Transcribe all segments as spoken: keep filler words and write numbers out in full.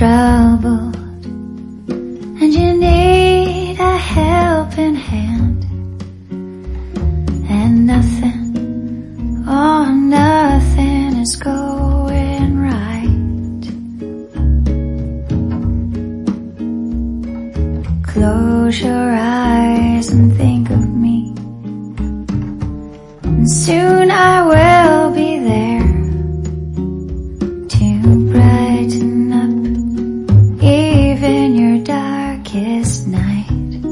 troubled and you need a helping hand, and nothing, oh nothing is going right. Close your eyes and think of me, and soon I will be there to brighten up even your darkest night.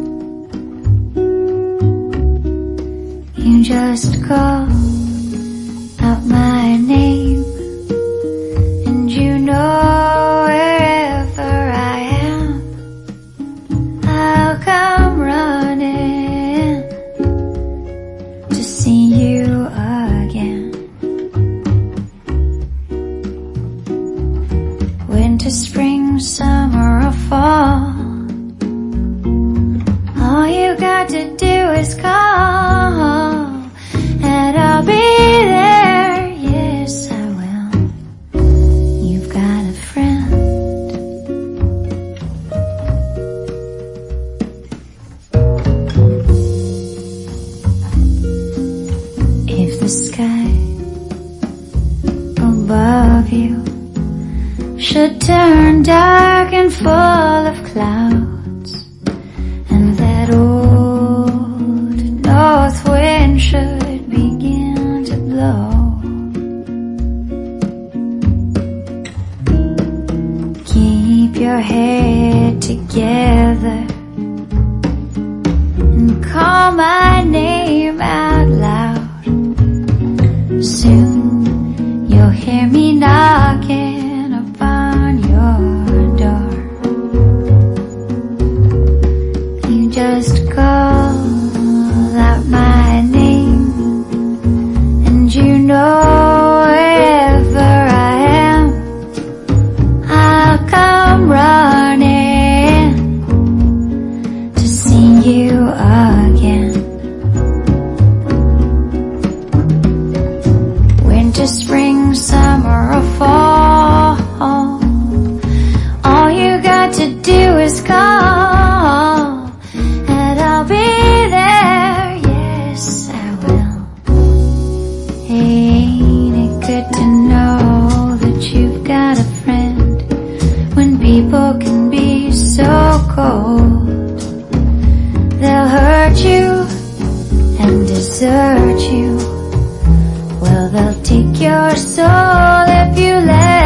You just call out my name, and you know wherever I am, I'll come running to see you again. Winter, spring, summer or fall, all you got to do is call, and I'll be there, yes I will. You've got a friend. If the sky above you should turn dark and full of clouds, and that old north wind should begin to blow, keep your head together and call my name out loud. Soon you'll hear me knocking upon your door. You just call out my name, and you know wherever I am, I'll come running to see you again. Winter, spring, summer or fall, all you got to do is call, and I'll be there, yes I will. Ain't it good to know that you've got a friend when people can be so cold? They'll hurt you and desert you, well they'll take your soul if you let